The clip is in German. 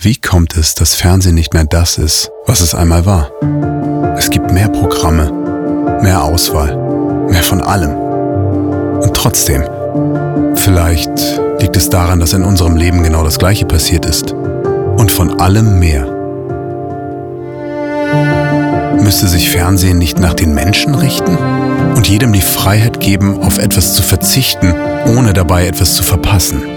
Wie kommt es, dass Fernsehen nicht mehr das ist, was es einmal war? Es gibt mehr Programme, mehr Auswahl, mehr von allem. Und trotzdem, vielleicht liegt es daran, dass in unserem Leben genau das Gleiche passiert ist. Und von allem mehr. Müsste sich Fernsehen nicht nach den Menschen richten und jedem die Freiheit geben, auf etwas zu verzichten, ohne dabei etwas zu verpassen?